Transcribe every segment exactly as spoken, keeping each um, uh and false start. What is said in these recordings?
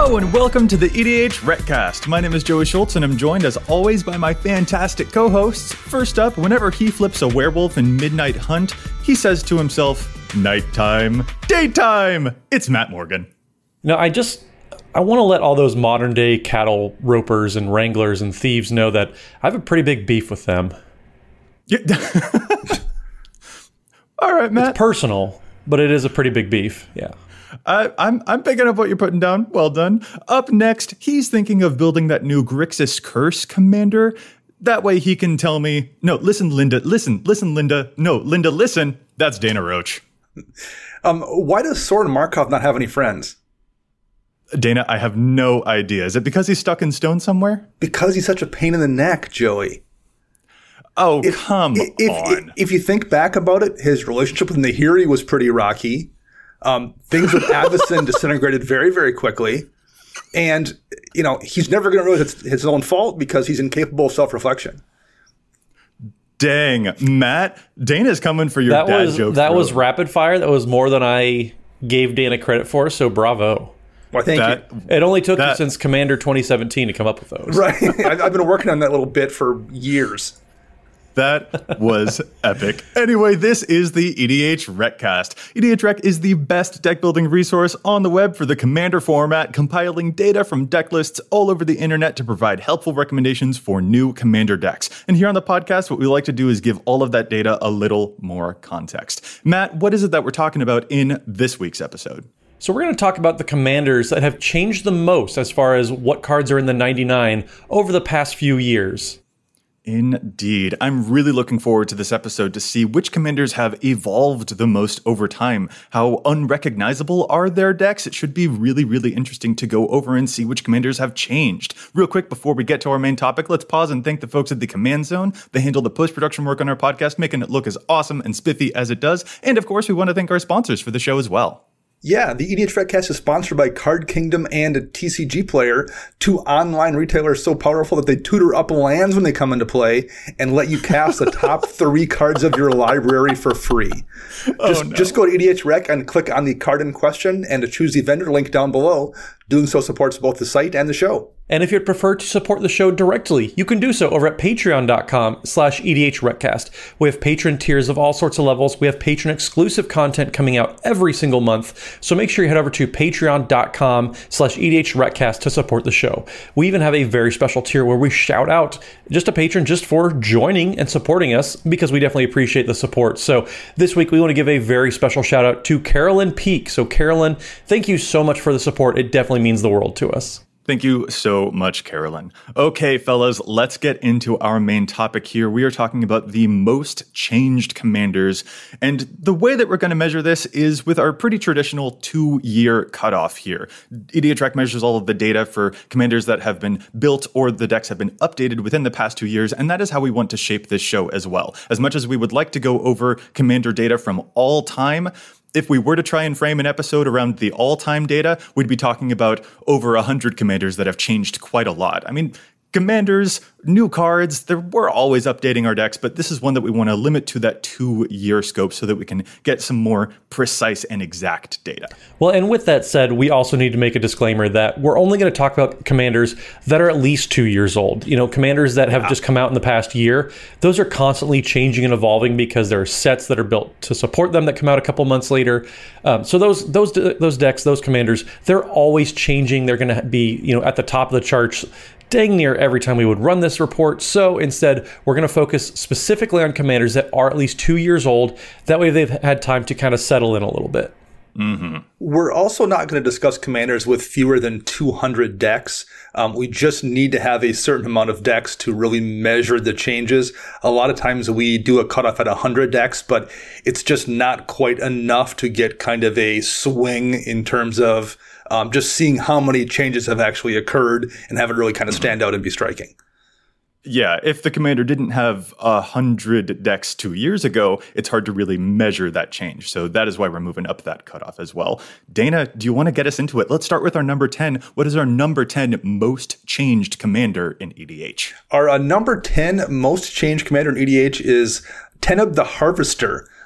Hello and welcome to the E D H Retcast. My name is Joey Schultz and I'm joined as always by my fantastic co-hosts. First up, whenever he flips a werewolf in Midnight Hunt, he says to himself, nighttime, daytime. It's Matt Morgan. No, I just, I want to let all those modern day cattle ropers and wranglers and thieves know that I have a pretty big beef with them. Yeah. All right, Matt. It's personal, but it is a pretty big beef. Yeah. Uh, I'm I'm picking up what you're putting down. Well done. Up next, he's thinking of building that new Grixis Curse commander. That way he can tell me, no, listen, Linda, listen, listen, Linda. No, Linda, listen. That's Dana Roach. Um, why does Soren Markov not have any friends? Dana, I have no idea. Is it because he's stuck in stone somewhere? Because he's such a pain in the neck, Joey. Oh, if, come if, on. If, if you think back about it, his relationship with Nahiri was pretty rocky. Um, things with Avacyn disintegrated very, very quickly. And, you know, he's never going to realize it's his own fault because he's incapable of self-reflection. Dang, Matt, Dana's coming for your that dad was, joke. That throat. was rapid fire. That was more than I gave Dana credit for, so bravo. Well, thank that, you. It only took that, you since Commander twenty seventeen to come up with those. Right. I've been working on that little bit for years. That was epic. Anyway, this is the E D H Retcast. E D H Rec is the best deck building resource on the web for the Commander format, compiling data from deck lists all over the internet to provide helpful recommendations for new Commander decks. And here on the podcast, what we like to do is give all of that data a little more context. Matt, what is it that we're talking about in this week's episode? So we're going to talk about the commanders that have changed the most as far as what cards are in the ninety-nine over the past few years. Indeed. I'm really looking forward to this episode to see which commanders have evolved the most over time. How unrecognizable are their decks? It should be really, really interesting to go over and see which commanders have changed. Real quick, before we get to our main topic, let's pause and thank the folks at the Command Zone. They handle the post-production work on our podcast, making it look as awesome and spiffy as it does. And of course, we want to thank our sponsors for the show as well. Yeah, the E D H Retcast is sponsored by Card Kingdom and T C G Player, two online retailers so powerful that they tutor up lands when they come into play and let you cast the top three cards of your library for free. Oh, just, no. just go to E D H Rec and click on the card in question and to choose the vendor link down below. Doing so supports both the site and the show. And if you'd prefer to support the show directly, you can do so over at patreon.com slash EDHRetcast. We have patron tiers of all sorts of levels. We have patron exclusive content coming out every single month. So make sure you head over to patreon.com slash EDHRetcast to support the show. We even have a very special tier where we shout out just a patron just for joining and supporting us because we definitely appreciate the support. So this week we want to give a very special shout out to Carolyn Peak. So Carolyn, thank you so much for the support. It definitely means the world to us. Thank you so much, Carolyn. Okay, fellas, let's get into our main topic here. We are talking about the most changed commanders. And the way that we're going to measure this is with our pretty traditional two-year cutoff here. E D H Rec measures all of the data for commanders that have been built or the decks have been updated within the past two years. And that is how we want to shape this show as well. As much as we would like to go over commander data from all time, if we were to try and frame an episode around the all-time data, we'd be talking about over one hundred commanders that have changed quite a lot. I mean, commanders, new cards, they're, we're always updating our decks, but this is one that we want to limit to that two-year scope so that we can get some more precise and exact data. Well, and with that said, we also need to make a disclaimer that we're only going to talk about commanders that are at least two years old. You know, commanders that have yeah. just come out in the past year, those are constantly changing and evolving because there are sets that are built to support them that come out a couple months later. Um, so those those those decks, those commanders, they're always changing. They're going to be, you know, at the top of the charts dang near every time we would run this report. So instead, we're going to focus specifically on commanders that are at least two years old. That way they've had time to kind of settle in a little bit. Mm-hmm. We're also not going to discuss commanders with fewer than two hundred decks. Um, we just need to have a certain amount of decks to really measure the changes. A lot of times we do a cutoff at one hundred decks, but it's just not quite enough to get kind of a swing in terms of um, just seeing how many changes have actually occurred and have it really kind of stand out and be striking. Yeah, if the commander didn't have one hundred decks two years ago, it's hard to really measure that change. So that is why we're moving up that cutoff as well. Dana, do you want to get us into it? Let's start with our number ten. What is our number ten most changed commander in E D H? Our uh, number ten most changed commander in E D H is Teneb the Harvester.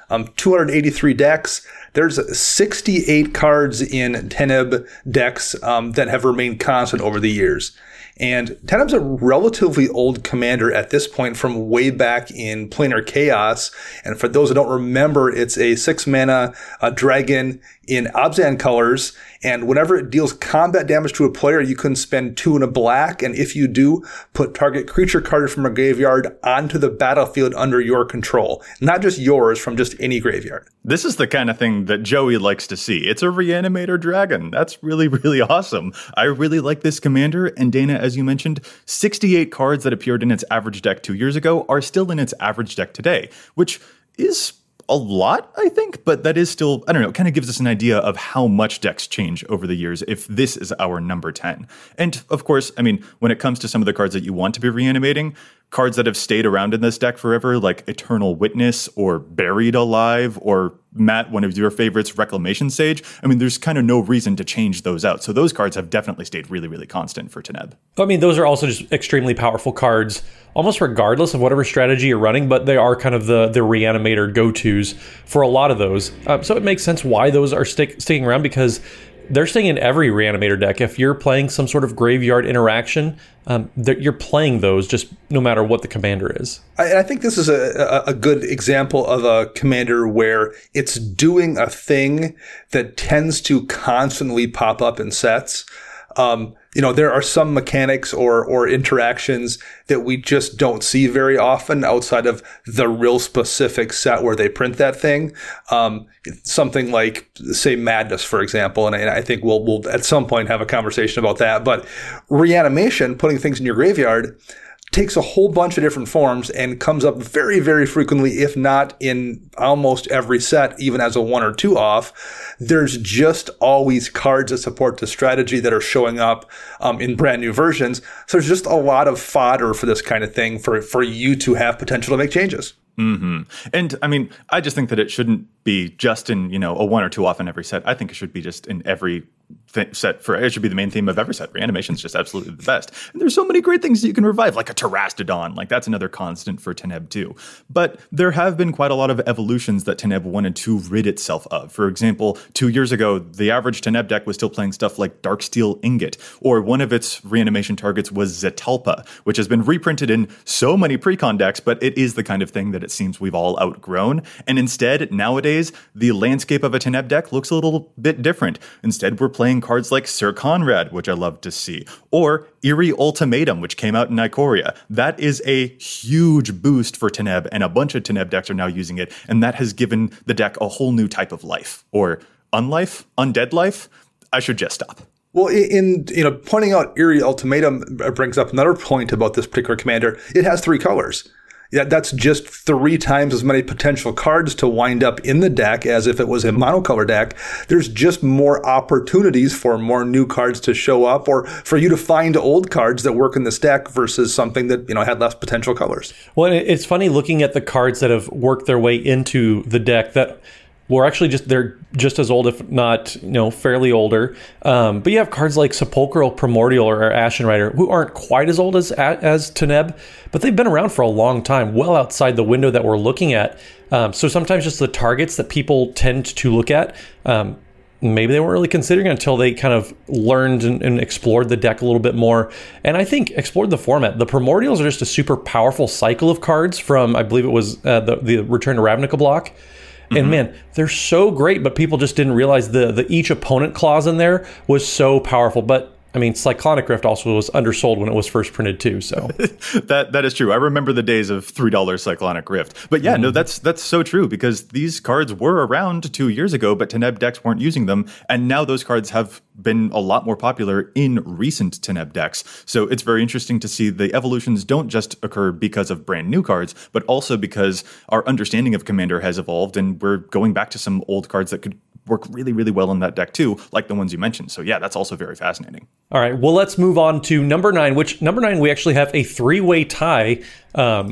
Um, two hundred eighty-three decks. There's sixty-eight cards in Teneb decks um, that have remained constant over the years. And Teneb's a relatively old commander at this point from way back in Planar Chaos. And for those who don't remember, it's a six mana uh, dragon in Abzan colors. And whenever it deals combat damage to a player, you can spend two in a black. And if you do, put target creature card from a graveyard onto the battlefield under your control. Not just yours, from just any graveyard. This is the kind of thing that Joey likes to see. It's a Reanimator Dragon. That's really, really awesome. I really like this commander. And Dana, as you mentioned, sixty-eight cards that appeared in its average deck two years ago are still in its average deck today, which is a lot, I think, but that is still, I don't know, it kind of gives us an idea of how much decks change over the years if this is our number ten. And of course, I mean, when it comes to some of the cards that you want to be reanimating, cards that have stayed around in this deck forever, like Eternal Witness or Buried Alive or Matt, one of your favorites, Reclamation Sage. I mean, there's kind of no reason to change those out. So those cards have definitely stayed really, really constant for Teneb. I mean, those are also just extremely powerful cards, almost regardless of whatever strategy you're running, but they are kind of the, the reanimator go-tos for a lot of those. Um, so it makes sense why those are stick, sticking around, because they're staying in every reanimator deck. If you're playing some sort of graveyard interaction, um, you're playing those just no matter what the commander is. I, I think this is a, a good example of a commander where it's doing a thing that tends to constantly pop up in sets. Um, you know, there are some mechanics or or interactions that we just don't see very often outside of the real specific set where they print that thing. Um, something like, say, Madness, for example, and I, and I think we'll we'll at some point have a conversation about that. But reanimation, putting things in your graveyard, takes a whole bunch of different forms and comes up very, very frequently, if not in almost every set, even as a one or two off. There's just always cards that support the strategy that are showing up um, in brand new versions. So there's just a lot of fodder for this kind of thing for, for you to have potential to make changes. Mm-hmm. And I mean, I just think that it shouldn't be just in, you know, a one or two off in every set. I think it should be just in every th- set for, it should be the main theme of every set. Reanimation is just absolutely the best. And there's so many great things that you can revive, like a Terastodon. Like that's another constant for Teneb too. But there have been quite a lot of evolutions that Teneb wanted to rid itself of. For example, two years ago, the average Teneb deck was still playing stuff like Darksteel Ingot, or one of its reanimation targets was Zetalpa, which has been reprinted in so many precon decks, but it is the kind of thing that it seems we've all outgrown. And instead, nowadays, the landscape of a Teneb deck looks a little bit different. Instead, we're playing cards like Sir Conrad, which I love to see, or Eerie Ultimatum, which came out in Ikoria. That is a huge boost for Teneb, and a bunch of Teneb decks are now using it, and that has given the deck a whole new type of life, or unlife, undead life. I should just stop. Well, in, you know, pointing out Eerie Ultimatum brings up another point about this particular commander. It has three colors. Yeah, that's just three times as many potential cards to wind up in the deck as if it was a monocolor deck. There's just more opportunities for more new cards to show up, or for you to find old cards that work in this deck versus something that, you know, had less potential colors. Well, it's funny looking at the cards that have worked their way into the deck that were actually just, they're just as old, if not, you know, fairly older. Um, but you have cards like Sepulchral Primordial or Ashen Rider, who aren't quite as old as as Teneb, but they've been around for a long time, well outside the window that we're looking at. Um, so sometimes just the targets that people tend to look at, um, maybe they weren't really considering until they kind of learned and, and explored the deck a little bit more. And I think explored the format. The Primordials are just a super powerful cycle of cards from, I believe it was uh, the, the Return to Ravnica block. And mm-hmm. man, they're so great, but people just didn't realize the the each opponent clause in there was so powerful. But I mean, Cyclonic Rift also was undersold when it was first printed too. So that that is true. I remember the days of three dollars Cyclonic Rift. But yeah, mm-hmm. no, that's that's so true, because these cards were around two years ago, but Teneb decks weren't using them, and now those cards have been a lot more popular in recent Teneb decks. So it's very interesting to see the evolutions don't just occur because of brand new cards, but also because our understanding of Commander has evolved, and we're going back to some old cards that could work really, really well in that deck too, like the ones you mentioned. So yeah, that's also very fascinating. All right, well, let's move on to number nine, which number nine, we actually have a three-way tie um,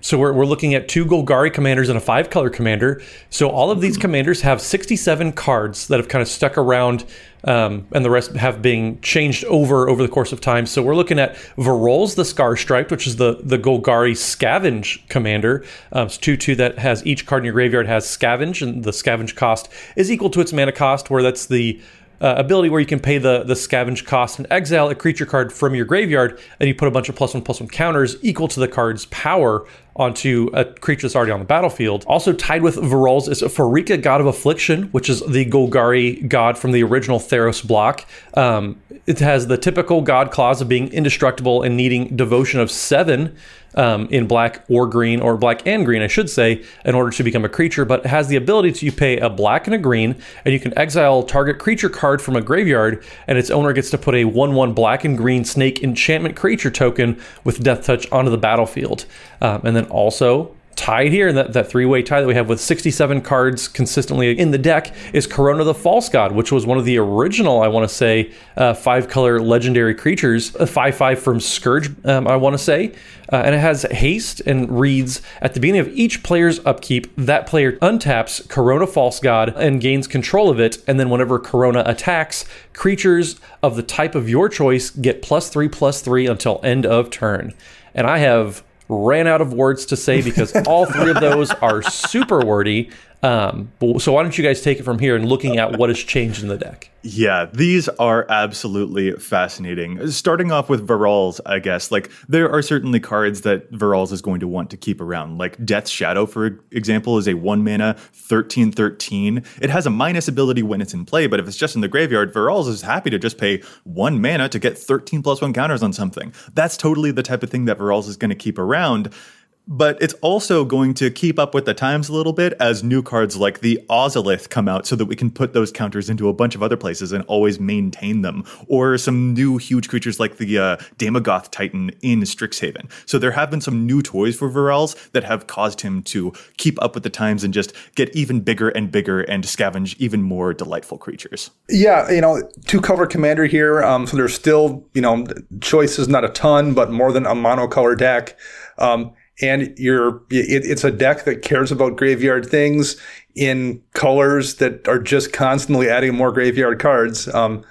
So we're, we're looking at two Golgari commanders and a five color commander. So all of these commanders have sixty-seven cards that have kind of stuck around, um, and the rest have been changed over over the course of time. So we're looking at Varolz the Scar Striped, which is the, the Golgari Scavenge commander. Um, it's two two that has each card in your graveyard has Scavenge, and the Scavenge cost is equal to its mana cost, where that's the Uh, ability where you can pay the, the scavenge cost and exile a creature card from your graveyard, and you put a bunch of plus one plus one counters equal to the card's power onto a creature that's already on the battlefield. Also tied with Varolz is Pharika, God of Affliction, which is the Golgari god from the original Theros block. Um, it has the typical god clause of being indestructible and needing devotion of seven um, in black or green, or black and green, I should say, in order to become a creature, but it has the ability to pay a black and a green, and you can exile target creature card from a graveyard, and its owner gets to put a one one black and green snake enchantment creature token with Death Touch onto the battlefield. Um, and then also tied here in that, that three-way tie that we have with sixty-seven cards consistently in the deck is Corona the False God, which was one of the original, I want to say, uh, five-color legendary creatures, a five five from Scourge, um, I want to say. Uh, and it has haste and reads, at the beginning of each player's upkeep, that player untaps Corona False God and gains control of it, and then whenever Corona attacks, creatures of the type of your choice get plus three, plus three until end of turn. And I have ran out of words to say because all three of those are super wordy. Um, so why don't you guys take it from here and looking at what has changed in the deck? Yeah, these are absolutely fascinating. Starting off with Varolz, I guess, like there are certainly cards that Varolz is going to want to keep around. Like Death's Shadow, for example, is a one mana thirteen thirteen. It has a minus ability when it's in play, but if it's just in the graveyard, Varolz is happy to just pay one mana to get thirteen plus one counters on something. That's totally the type of thing that Varolz is going to keep around. But it's also going to keep up with the times a little bit as new cards like the Ozolith come out so that we can put those counters into a bunch of other places and always maintain them. Or some new huge creatures like the uh, Damogoth Titan in Strixhaven. So there have been some new toys for Varolz that have caused him to keep up with the times and just get even bigger and bigger and scavenge even more delightful creatures. Yeah, you know, two-color commander here. Um, so there's still, you know, choices not a ton, but more than a monocolor deck. Um, And you're, it, it's a deck that cares about graveyard things in colors that are just constantly adding more graveyard cards. Um,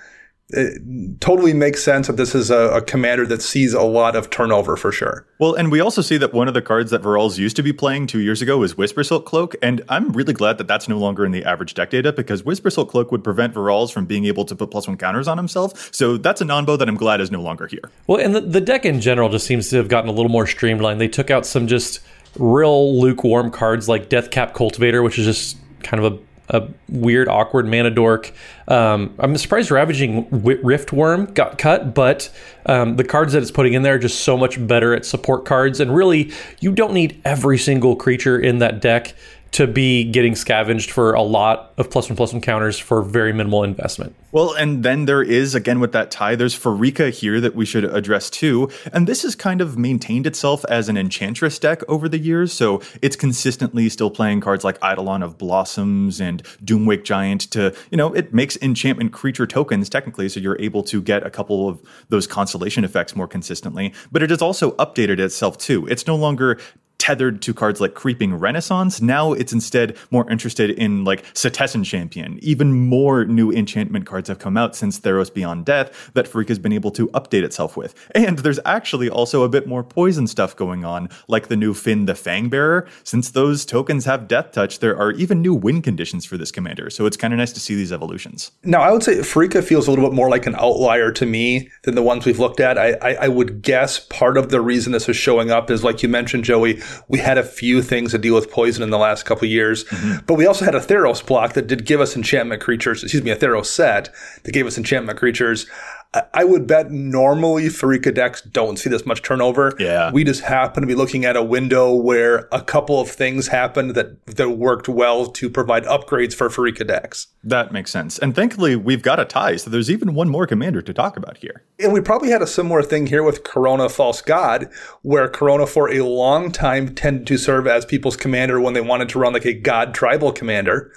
it totally makes sense that this is a, a commander that sees a lot of turnover for sure. Well, and we also see that one of the cards that Varolz used to be playing two years ago is Whispersilk Cloak, and I'm really glad that that's no longer in the average deck data because Whispersilk Cloak would prevent Varolz from being able to put plus one counters on himself, so that's a non-bow that I'm glad is no longer here. Well, and the, the deck in general just seems to have gotten a little more streamlined. They took out some just real lukewarm cards like Deathcap Cultivator, which is just kind of a a weird, awkward mana dork. Um, I'm surprised Ravaging Riftworm got cut, but um, the cards that it's putting in there are just so much better at support cards. And really, you don't need every single creature in that deck to be getting scavenged for a lot of plus one plus one counters for very minimal investment. Well, and then there is, again with that tie, there's Pharika here that we should address too. And this has kind of maintained itself as an Enchantress deck over the years. So it's consistently still playing cards like Eidolon of Blossoms and Doomwake Giant to, you know, it makes enchantment creature tokens technically. So you're able to get a couple of those constellation effects more consistently. But it has also updated itself too. It's no longer tethered to cards like Creeping Renaissance. Now it's instead more interested in like Setessan Champion. Even more new enchantment cards have come out since Theros Beyond Death that Pharika has been able to update itself with. And there's actually also a bit more poison stuff going on, like the new Finn the Fangbearer. Since those tokens have Death Touch, there are even new win conditions for this commander. So it's kind of nice to see these evolutions. Now, I would say Pharika feels a little bit more like an outlier to me than the ones we've looked at. I, I, I would guess part of the reason this is showing up is, like you mentioned, Joey, we had a few things to deal with poison in the last couple of years, mm-hmm. but we also had a Theros block that did give us enchantment creatures, excuse me, a Theros set that gave us enchantment creatures. I would bet normally Pharika decks don't see this much turnover. Yeah. We just happen to be looking at a window where a couple of things happened that, that worked well to provide upgrades for Pharika decks. That makes sense. And thankfully, we've got a tie, so there's even one more commander to talk about here. And we probably had a similar thing here with Corona False God, where Corona for a long time tended to serve as people's commander when they wanted to run like a God tribal commander.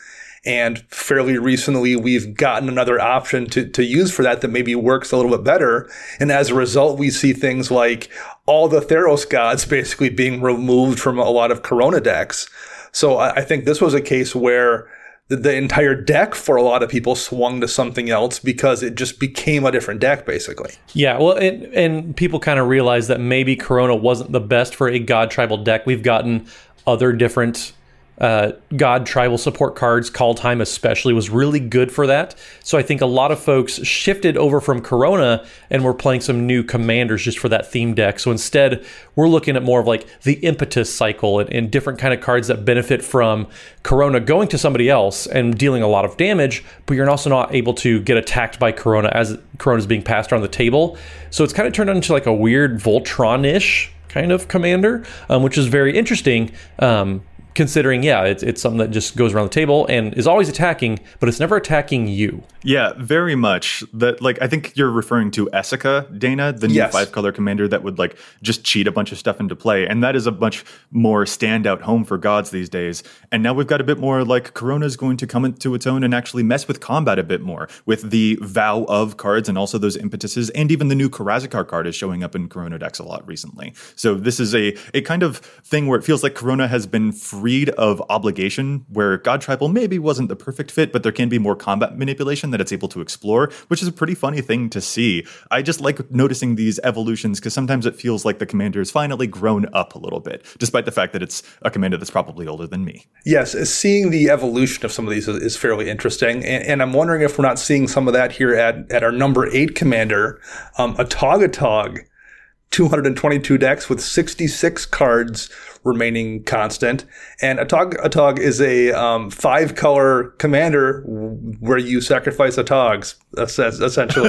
And fairly recently, we've gotten another option to, to use for that that maybe works a little bit better. And as a result, we see things like all the Theros gods basically being removed from a lot of Corona decks. So I, I think this was a case where the, the entire deck for a lot of people swung to something else because it just became a different deck, basically. Yeah, well, it, and people kind of realized that maybe Corona wasn't the best for a God Tribal deck. We've gotten other different uh, God Tribal support cards. Kaldheim especially was really good for that. So I think a lot of folks shifted over from Corona and we're playing some new commanders just for that theme deck. So instead, we're looking at more of like the impetus cycle and, and different kind of cards that benefit from Corona going to somebody else and dealing a lot of damage, but you're also not able to get attacked by Corona as Corona is being passed around the table. So it's kind of turned into like a weird Voltron-ish kind of commander, um, which is very interesting. Um, Considering, yeah, it's, it's something that just goes around the table and is always attacking, but it's never attacking you. Yeah, very much. That, like, I think you're referring to Essica, Dana, the new yes. five-color commander that would, like, just cheat a bunch of stuff into play. And that is a much more standout home for gods these days. And now we've got a bit more, like, Corona's going to come into its own and actually mess with combat a bit more with the Vow of cards and also those impetuses. And even the new Karazikar card is showing up in Corona decks a lot recently. So this is a, a kind of thing where it feels like Corona has been free of obligation, where God Tribal maybe wasn't the perfect fit, but there can be more combat manipulation that it's able to explore, which is a pretty funny thing to see. I just like noticing these evolutions because sometimes it feels like the commander has finally grown up a little bit, despite the fact that it's a commander that's probably older than me. Yes, seeing the evolution of some of these is, is fairly interesting, and, and I'm wondering if we're not seeing some of that here at, at our number eight commander, um, Atagatog. two hundred twenty-two decks with sixty-six cards remaining constant. And Atog, Atog is a um, five-color commander where you sacrifice Atogs, essentially.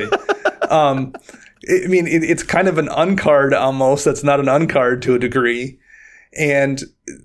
um, I mean, it, it's kind of an uncard almost. That's not an uncard to a degree. And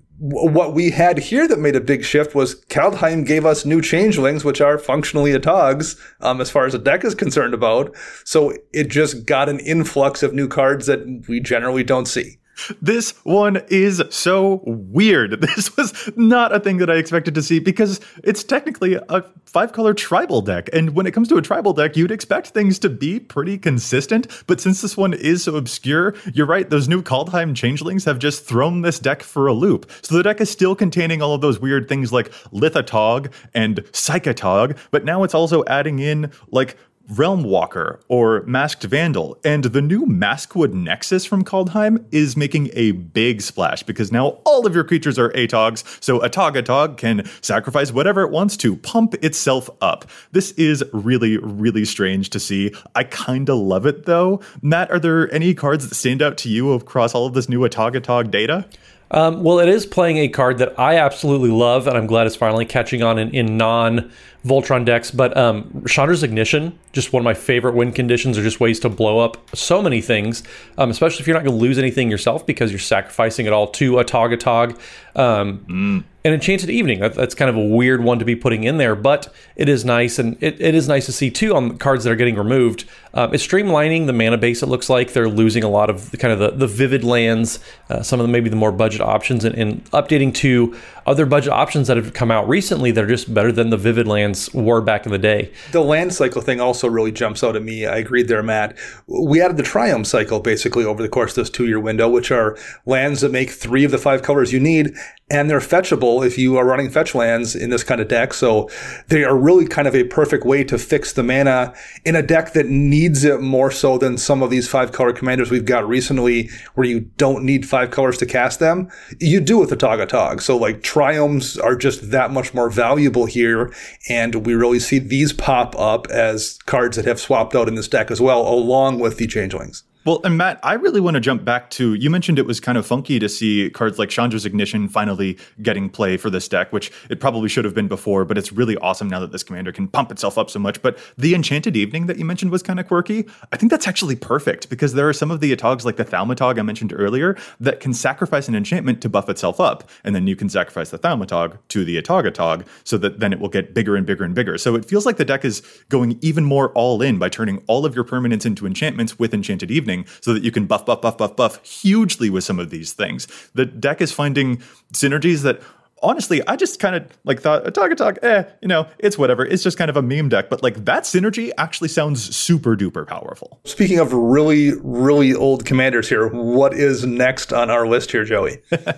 what we had here that made a big shift was Kaldheim gave us new changelings, which are functionally Atogs, um, as far as the deck is concerned about. So it just got an influx of new cards that we generally don't see. This one is so weird. This was not a thing that I expected to see because it's technically a five-color tribal deck. And when it comes to a tribal deck, you'd expect things to be pretty consistent. But since this one is so obscure, you're right, those new Kaldheim changelings have just thrown this deck for a loop. So the deck is still containing all of those weird things like Lithatog and Psychotog, but now it's also adding in like Realm Walker or Masked Vandal, and the new Maskwood Nexus from Kaldheim is making a big splash because now all of your creatures are Atogs, so Atagatog can sacrifice whatever it wants to pump itself up. This is really, really strange to see. I kind of love it though. Matt, are there any cards that stand out to you across all of this new Atagatog data? Um, well, it is playing a card that I absolutely love, and I'm glad it's finally catching on in, in non-Voltron decks. But um, Chandra's Ignition, just one of my favorite win conditions, or just ways to blow up so many things, um, especially if you're not going to lose anything yourself because you're sacrificing it all to a Atagatog. Um, mm. And Enchanted Evening, that, that's kind of a weird one to be putting in there, but it is nice, and it, it is nice to see, too, on cards that are getting removed. Um, it's streamlining the mana base, it looks like. They're losing a lot of the, kind of the, the vivid lands, uh, some of the maybe the more budget options, and, and updating to other budget options that have come out recently that are just better than the vivid lands were back in the day. The land cycle thing also really jumps out at me. I agreed there, Matt. We added the Triumph cycle, basically, over the course of this two-year window, which are lands that make three of the five colors you need, and they're fetchable if you are running fetch lands in this kind of deck. So they are really kind of a perfect way to fix the mana in a deck that needs it more so than some of these five color commanders we've got recently where you don't need five colors to cast them. You do with the Atagatog. So like Triumphs are just that much more valuable here. And we really see these pop up as cards that have swapped out in this deck as well, along with the Changelings. Well, and Matt, I really want to jump back to, you mentioned it was kind of funky to see cards like Chandra's Ignition finally getting play for this deck, which it probably should have been before, but it's really awesome now that this commander can pump itself up so much. But the Enchanted Evening that you mentioned was kind of quirky. I think that's actually perfect because there are some of the Atogs like the Thaumatog I mentioned earlier that can sacrifice an enchantment to buff itself up. And then you can sacrifice the Thaumatog to the Atagatog so that then it will get bigger and bigger and bigger. So it feels like the deck is going even more all in by turning all of your permanents into enchantments with Enchanted Evening, so that you can buff, buff, buff, buff, buff hugely with some of these things. The deck is finding synergies that honestly, I just kind of like thought, Atog-Atog, eh, you know, it's whatever. It's just kind of a meme deck. But like that synergy actually sounds super duper powerful. Speaking of really, really old commanders here, what is next on our list here, Joey?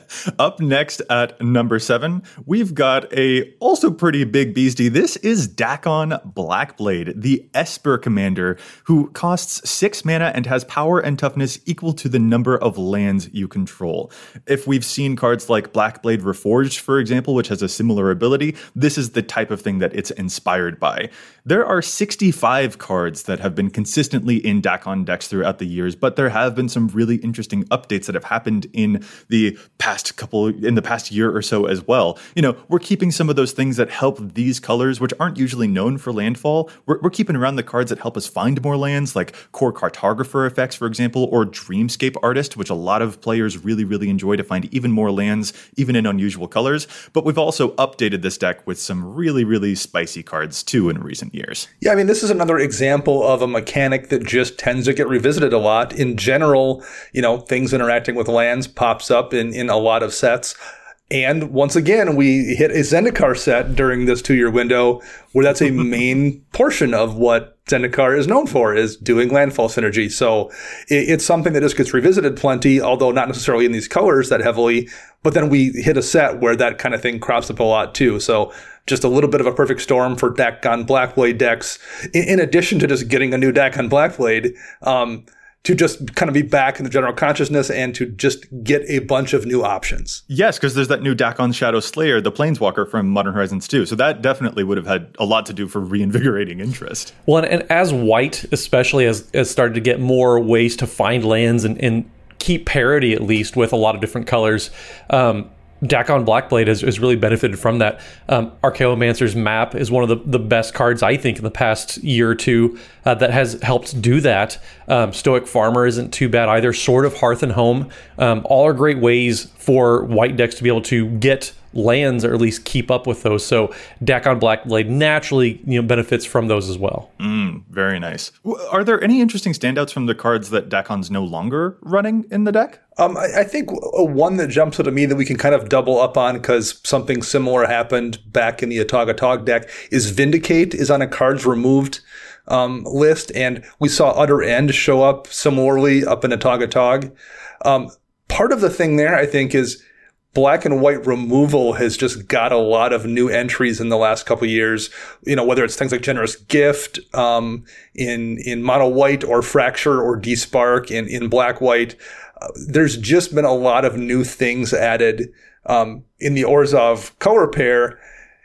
Up next at number seven, we've got a also pretty big beastie. This is Dakon Blackblade, the Esper commander who costs six mana and has power and toughness equal to the number of lands you control. If we've seen cards like Blackblade Reforged, for example, which has a similar ability, this is the type of thing that it's inspired by. There are sixty-five cards that have been consistently in Dakon decks throughout the years, but there have been some really interesting updates that have happened in the past couple, in the past year or so as well. You know, we're keeping some of those things that help these colors, which aren't usually known for landfall. We're, we're keeping around the cards that help us find more lands, like Core Cartographer effects, for example, or Dreamscape Artist, which a lot of players really, really enjoy to find even more lands, even in unusual colors. But we've also updated this deck with some really, really spicy cards too in recent years. Yeah, I mean, this is another example of a mechanic that just tends to get revisited a lot. In general, you know, things interacting with lands pops up in, in a lot of sets. And once again, we hit a Zendikar set during this two-year window where that's a main portion of what Zendikar is known for, is doing landfall synergy. So it, it's something that just gets revisited plenty, although not necessarily in these colors that heavily. But then we hit a set where that kind of thing crops up a lot too. So just a little bit of a perfect storm for Dakon Blackblade decks, in, in addition to just getting a new Dakon Blackblade, um, to just kind of be back in the general consciousness and to just get a bunch of new options. Yes, because there's that new Dakon Shadow Slayer, the Planeswalker from Modern Horizons two. So that definitely would have had a lot to do for reinvigorating interest. Well, and, and as white especially has, has started to get more ways to find lands and, and keep parity, at least, with a lot of different colors, um, Dakon Blackblade has, has really benefited from that. Um, Archaeomancer's Map is one of the, the best cards, I think, in the past year or two uh, that has helped do that. Um, Stoic Farmer isn't too bad either. Sword of Hearth and Home. Um, all are great ways for white decks to be able to get lands, or at least keep up with those. So Dakon Blackblade naturally, you know, benefits from those as well. Mm, very nice. Are there any interesting standouts from the cards that Dakon's no longer running in the deck? Um, I, I think one that jumps out at me that we can kind of double up on because something similar happened back in the Atog-Atog deck is Vindicate is on a cards removed um, list, and we saw Utter End show up similarly up in Atog-Atog. Um, part of the thing there, I think, is black and white removal has just got a lot of new entries in the last couple of years. You know, whether it's things like Generous Gift um, in in mono white, or Fracture or Despark in in black white. Uh, there's just been a lot of new things added um, in the Orzhov color pair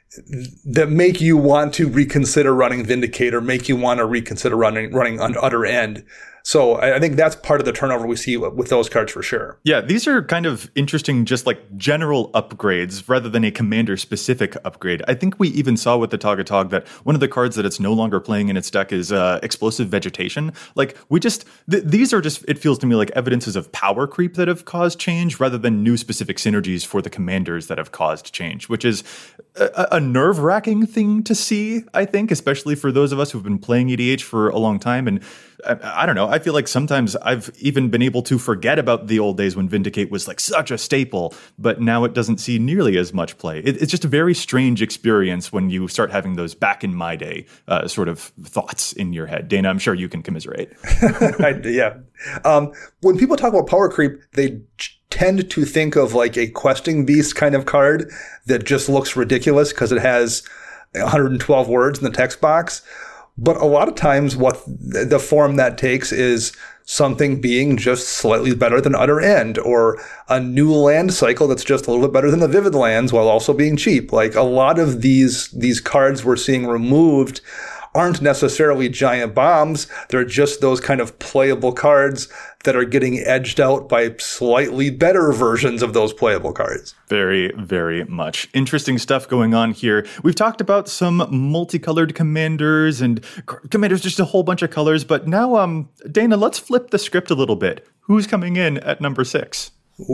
that make you want to reconsider running Vindicate, or make you want to reconsider running running on Utter End. So I think that's part of the turnover we see with those cards for sure. Yeah, these are kind of interesting, just like general upgrades rather than a commander-specific upgrade. I think we even saw with the Atog-Atog that one of the cards that it's no longer playing in its deck is uh, Explosive Vegetation. Like, we just, th- these are just, it feels to me like evidences of power creep that have caused change rather than new specific synergies for the commanders that have caused change, which is a, a nerve-wracking thing to see, I think, especially for those of us who've been playing E D H for a long time. And I, I don't know, I feel like sometimes I've even been able to forget about the old days when Vindicate was like such a staple, but now it doesn't see nearly as much play. It, it's just a very strange experience when you start having those back in my day uh, sort of thoughts in your head. Dana, I'm sure you can commiserate. I, yeah. Um, when people talk about power creep, they tend to think of like a Questing Beast kind of card that just looks ridiculous because it has one hundred twelve words in the text box. But a lot of times what the form that takes is something being just slightly better than Utter End, or a new land cycle that's just a little bit better than the Vivid Lands while also being cheap. Like, a lot of these these cards we're seeing removed aren't necessarily giant bombs. They're just those kind of playable cards that are getting edged out by slightly better versions of those playable cards. Very, very much. Interesting stuff going on here. We've talked about some multicolored commanders and commanders, just a whole bunch of colors. But now, um, Dana, let's flip the script a little bit. Who's coming in at number six?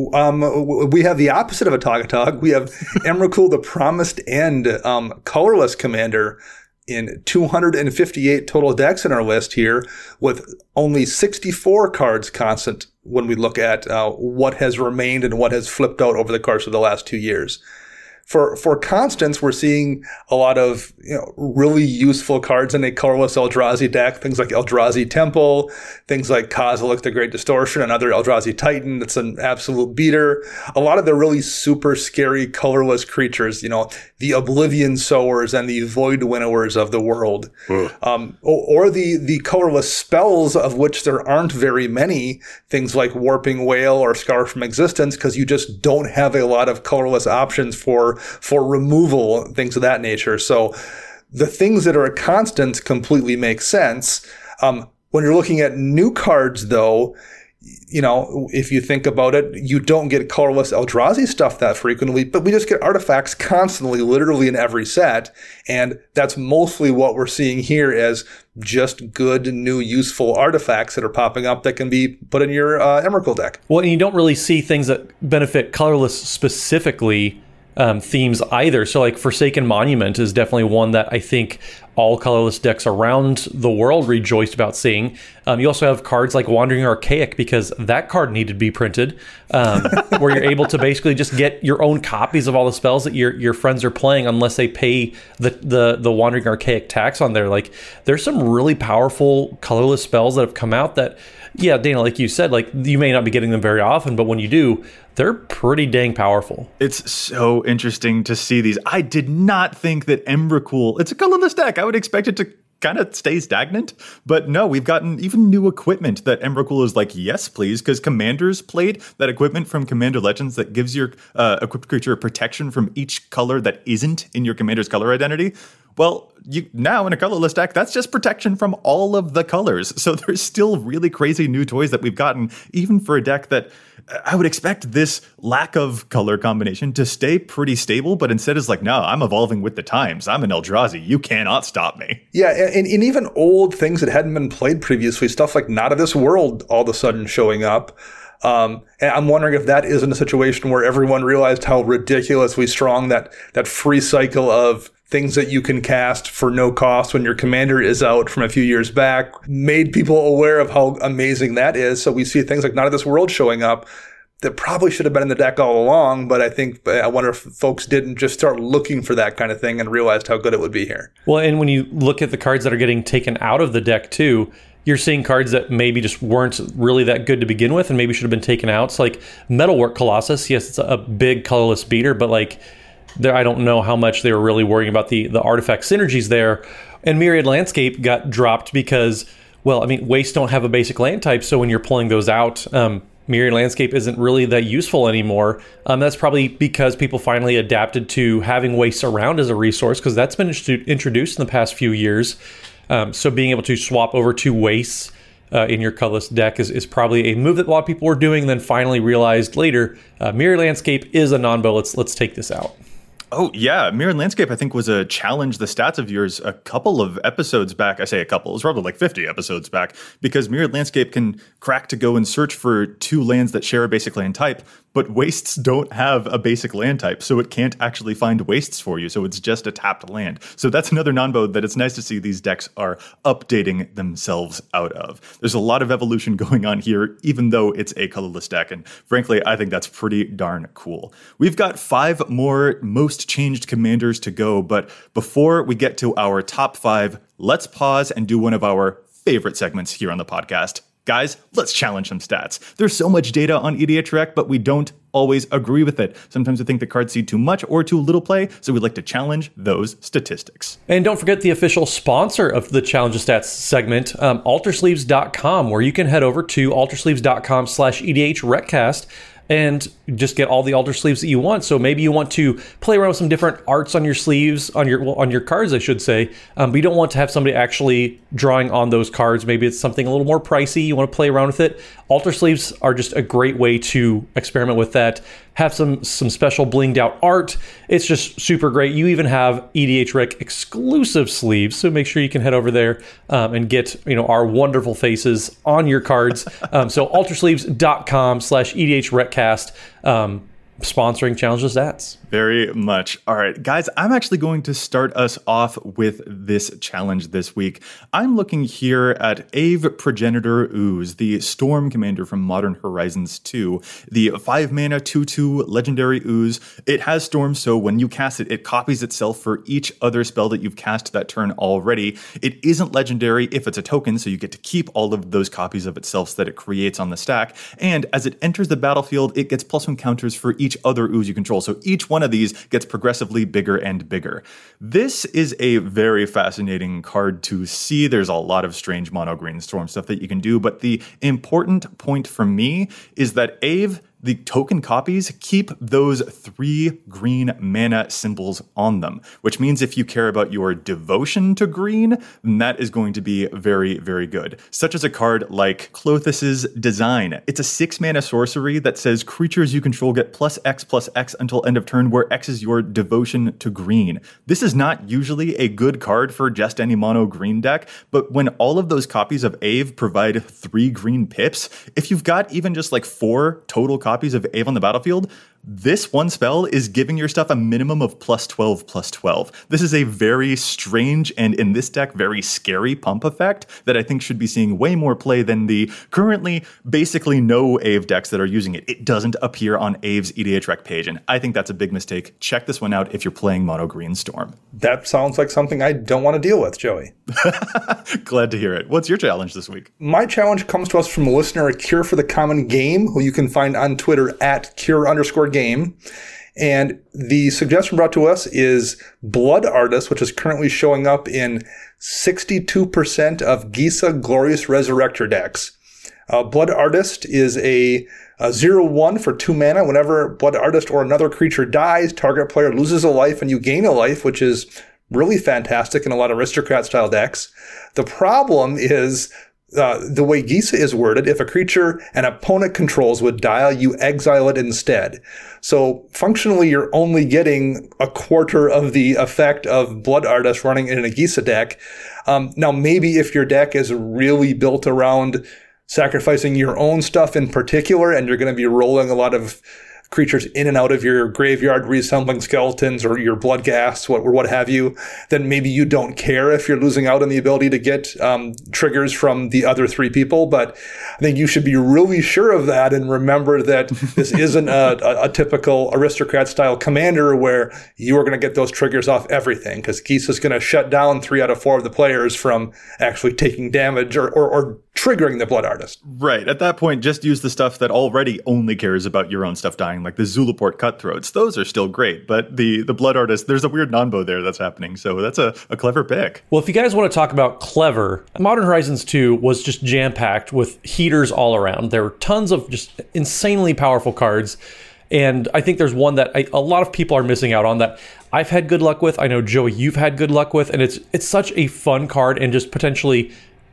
Um, we have the opposite of Atog-Atog. We have Emrakul, the Promised End, um, colorless commander, in two hundred fifty-eight total decks in our list here, with only sixty-four cards constant when we look at uh, what has remained and what has flipped out over the course of the last two years. For for constants, we're seeing a lot of you know really useful cards in a colorless Eldrazi deck. Things like Eldrazi Temple, things like Kozilek the Great Distortion, another Eldrazi Titan that's an absolute beater. A lot of the really super scary colorless creatures, you know, the Oblivion Sowers and the Void Winnowers of the world, um, or, or the the colorless spells of which there aren't very many. Things like Warping Whale or Scar from Existence, because you just don't have a lot of colorless options for for removal, things of that nature. So the things that are a constant completely make sense. Um, when you're looking at new cards, though, you know, if you think about it, you don't get colorless Eldrazi stuff that frequently, but we just get artifacts constantly, literally in every set. And that's mostly what we're seeing here as just good, new, useful artifacts that are popping up that can be put in your uh, Emrakul deck. Well, and you don't really see things that benefit colorless specifically Um, themes either. So like Forsaken Monument is definitely one that I think all colorless decks around the world rejoiced about seeing. Um, you also have cards like Wandering Archaic, because that card needed to be printed, um, where you're able to basically just get your own copies of all the spells that your your friends are playing, unless they pay the the the Wandering Archaic tax on there. Like there's some really powerful colorless spells that have come out that, yeah, Dana, like you said, like you may not be getting them very often, but when you do, they're pretty dang powerful. It's so interesting to see these. I did not think that Emrakul, it's a colorless deck. I would expect it to kind of stay stagnant. But no, we've gotten even new equipment that Emrakul is like, yes, please, because Commanders played that equipment from Commander Legends that gives your uh, equipped creature protection from each color that isn't in your Commander's color identity. Well, you now in a colorless deck, that's just protection from all of the colors. So there's still really crazy new toys that we've gotten, even for a deck that I would expect this lack of color combination to stay pretty stable, but instead is like, no, I'm evolving with the times. I'm an Eldrazi. You cannot stop me. Yeah, and, and even old things that hadn't been played previously, stuff like Not of This World all of a sudden showing up. Um, and I'm wondering if that isn't a situation where everyone realized how ridiculously strong that, that free cycle of things that you can cast for no cost when your commander is out from a few years back made people aware of how amazing that is. So we see things like Not of This World showing up that probably should have been in the deck all along, but I think, I wonder if folks didn't just start looking for that kind of thing and realized how good it would be here. Well, and when you look at the cards that are getting taken out of the deck too, you're seeing cards that maybe just weren't really that good to begin with and maybe should have been taken out. It's like Metalwork Colossus. Yes, it's a big colorless beater, but like there, I don't know how much they were really worrying about the, the artifact synergies there. And Myriad Landscape got dropped because, well, I mean, wastes don't have a basic land type, so when you're pulling those out, um, Myriad Landscape isn't really that useful anymore. Um, that's probably because people finally adapted to having wastes around as a resource, because that's been introduced in the past few years. Um, so being able to swap over to wastes uh, in your colorless deck is, is probably a move that a lot of people were doing, and then finally realized later, uh, Myriad Landscape is a non-bo. Let's, let's take this out. Oh, yeah. Myriad Landscape, I think, was a challenge, the stats of yours, a couple of episodes back. I say a couple. It was probably like fifty episodes back, because Myriad Landscape can crack to go and search for two lands that share a basic land type, but wastes don't have a basic land type, so it can't actually find wastes for you, so it's just a tapped land. So that's another non-bo that it's nice to see these decks are updating themselves out of. There's a lot of evolution going on here, even though it's a colorless deck, and frankly, I think that's pretty darn cool. We've got five more most changed commanders to go, but before we get to our top five, let's pause and do one of our favorite segments here on the podcast. Guys, let's challenge some stats. There's so much data on E D H Rec, but we don't always agree with it. Sometimes we think the cards see too much or too little play, so we'd like to challenge those statistics. And don't forget the official sponsor of the Challenge of Stats segment, um, alter sleeves dot com, where you can head over to alter sleeves dot com slash E D H Recast and just get all the altar sleeves that you want. So maybe you want to play around with some different arts on your sleeves, on your well, on your cards, I should say. Um, but you don't want to have somebody actually drawing on those cards. Maybe it's something a little more pricey. You want to play around with it. Altar sleeves are just a great way to experiment with that. Have some some special blinged out art. It's just super great. You even have E D H Rec exclusive sleeves, so make sure you can head over there um, and get you know our wonderful faces on your cards. um, so alter sleeves dot com slash E D H Recast. Um, sponsoring Challenge the Stats. Very much. All right, guys, I'm actually going to start us off with this challenge this week. I'm looking here at Ave Progenitor Ooze, the Storm Commander from Modern Horizons two, the five mana two two legendary ooze. It has Storm, so when you cast it, it copies itself for each other spell that you've cast that turn already. It isn't legendary if it's a token, so you get to keep all of those copies of itself that it creates on the stack. And as it enters the battlefield, it gets plus one counters for each other ooze you control. So each one of these gets progressively bigger and bigger. This is a very fascinating card to see. There's a lot of strange mono green storm stuff that you can do, but the important point for me is that Ave, the token copies, keep those three green mana symbols on them, which means if you care about your devotion to green, then that is going to be very, very good. Such as a card like Clothis' Design. It's a six mana sorcery that says creatures you control get plus X plus X until end of turn, where X is your devotion to green. This is not usually a good card for just any mono green deck, but when all of those copies of Ave provide three green pips, if you've got even just like four total copies of Ave on the battlefield, this one spell is giving your stuff a minimum of plus twelve, plus twelve. This is a very strange and, in this deck, very scary pump effect that I think should be seeing way more play than the currently basically no Ave decks that are using it. It doesn't appear on Ave's E D H Rec page, and I think that's a big mistake. Check this one out if you're playing Mono Green Storm. That sounds like something I don't want to deal with, Joey. Glad to hear it. What's your challenge this week? My challenge comes to us from a listener, Cure for the Common Game, who you can find on Twitter at Cure underscore game. And the suggestion brought to us is Blood Artist, which is currently showing up in sixty-two percent of Gisa Glorious Resurrector decks. Uh, Blood Artist is a, a zero one for two mana. Whenever Blood Artist or another creature dies, target player loses a life and you gain a life, which is really fantastic in a lot of Aristocrat-style decks. The problem is Uh, the way Gisa is worded, if a creature an opponent controls would die, you exile it instead. So functionally, you're only getting a quarter of the effect of Blood Artist running in a Gisa deck. Um, now, maybe if your deck is really built around sacrificing your own stuff in particular, and you're going to be rolling a lot of creatures in and out of your graveyard, reassembling skeletons or your blood gas, what, or what have you, then maybe you don't care if you're losing out on the ability to get um, triggers from the other three people. But I think you should be really sure of that and remember that this isn't a, a, a typical Aristocrat-style commander where you are going to get those triggers off everything, because Gisa is going to shut down three out of four of the players from actually taking damage or, or, or triggering the Blood Artist. Right. At that point, just use the stuff that already only cares about your own stuff dying, like the Zulaport Cutthroats. Those are still great, but the, the Blood Artist, there's a weird non-bow there that's happening, so that's a, a clever pick. Well, if you guys want to talk about clever, Modern Horizons two was just jam-packed with heaters all around. There were tons of just insanely powerful cards, and I think there's one that I, a lot of people are missing out on that I've had good luck with. I know, Joey, you've had good luck with, and it's it's such a fun card and just potentially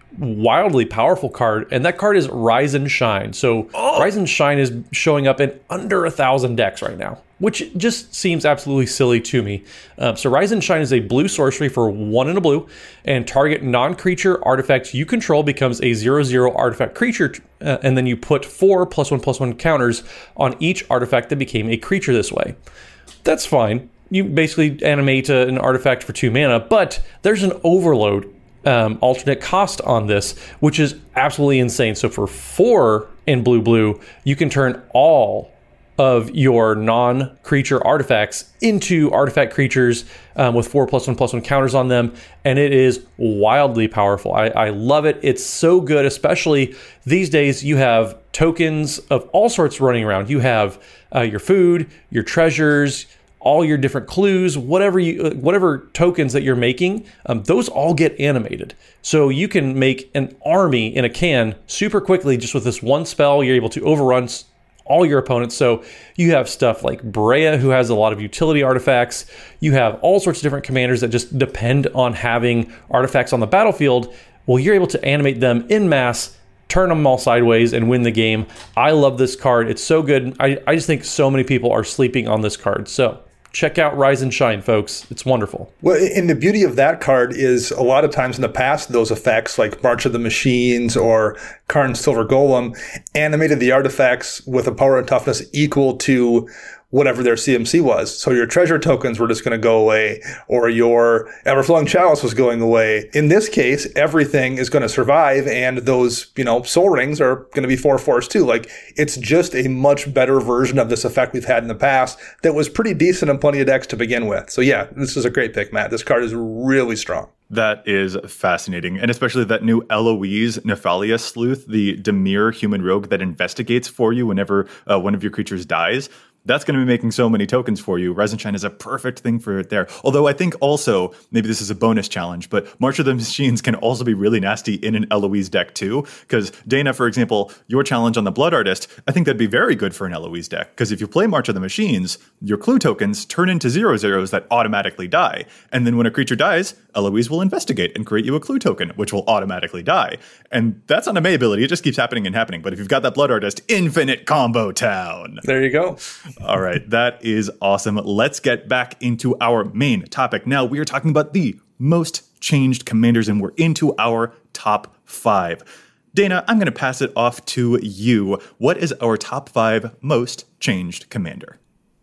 wildly powerful card, and that card is Rise and Shine. So oh. Rise and Shine is showing up in under a thousand decks right now, which just seems absolutely silly to me. Um, so Rise and Shine is a blue sorcery for one and a blue, and target non-creature artifact you control becomes a zero zero artifact creature, uh, and then you put four plus one plus one counters on each artifact that became a creature this way. That's fine. You basically animate uh, an artifact for two mana, but there's an overload Um, alternate cost on this, which is absolutely insane. So for four in blue blue, you can turn all of your non-creature artifacts into artifact creatures um, with four plus one plus one counters on them, and it is wildly powerful. I, I love it. It's so good, especially these days. You have tokens of all sorts running around. You have uh, your food, your treasures, all your different clues, whatever you, whatever tokens that you're making, um, those all get animated. So you can make an army in a can super quickly just with this one spell. You're able to overrun all your opponents. So you have stuff like Brea, who has a lot of utility artifacts. You have all sorts of different commanders that just depend on having artifacts on the battlefield. Well, you're able to animate them in mass, turn them all sideways, and win the game. I love this card. It's so good. I, I just think so many people are sleeping on this card. So check out Rise and Shine, folks. It's wonderful. Well, and the beauty of that card is a lot of times in the past, those effects like March of the Machines or Karn's Silver Golem animated the artifacts with a power and toughness equal to whatever their C M C was. So your treasure tokens were just going to go away, or your Everflowing Chalice was going away. In this case, everything is going to survive, and those, you know, soul rings are going to be four fours too. Like, it's just a much better version of this effect we've had in the past that was pretty decent in plenty of decks to begin with. So yeah, this is a great pick, Matt. This card is really strong. That is fascinating. And especially that new Eloise Nephalia Sleuth, the Dimir human rogue that investigates for you whenever uh, one of your creatures dies. That's going to be making so many tokens for you. Rise and Shine is a perfect thing for it there. Although I think also, maybe this is a bonus challenge, but March of the Machines can also be really nasty in an Eloise deck too. Because Dana, for example, your challenge on the Blood Artist, I think that'd be very good for an Eloise deck. Because if you play March of the Machines, your clue tokens turn into zero zeros that automatically die. And then when a creature dies, Eloise will investigate and create you a clue token, which will automatically die. And that's not a May ability. It just keeps happening and happening. But if you've got that Blood Artist, infinite combo town. There you go. All right, that is awesome. Let's get back into our main topic. Now, we are talking about the most changed commanders, and we're into our top five. Dana, I'm going to pass it off to you. What is our top five most changed commander?